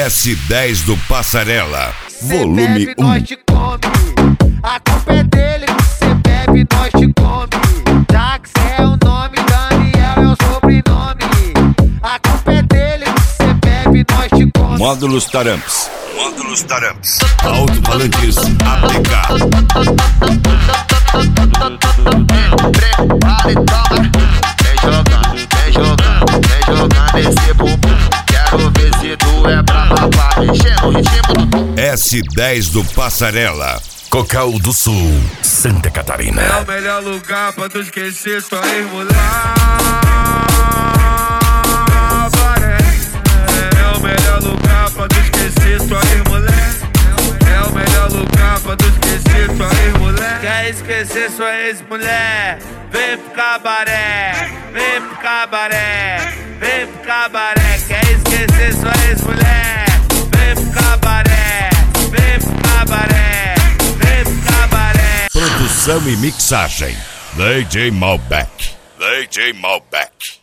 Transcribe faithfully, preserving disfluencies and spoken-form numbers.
S dez do Passarela, volume um. Nós te come. A culpa é dele, cê bebe, nós te come. Jax é o nome, Daniel é o sobrenome. A culpa é dele, cê bebe, nós te come. Módulos Taramps. Módulos Taramps. Alto-falantes A P K. Prepara e toma. Vem jogando, vem jogando, vem jogando esse bumbum. Quero ver se tu é brava, vai enchendo o ritmo do... S dez do Passarela, Cocal do Sul, Santa Catarina. É o melhor lugar pra tu esquecer sua ex-mulher. É o melhor lugar pra tu esquecer sua ex-mulher. É o melhor lugar pra tu esquecer sua ex-mulher. Quer esquecer sua ex-mulher? Vem pro cabaré, vem pro cabaré, vem pro cabaré. Quer esquecer sua ex-mulher? Vem pro cabaré, vem pro cabaré, vem pro cabaré. Produção e mixagem, D J Malbec. D J Malbec.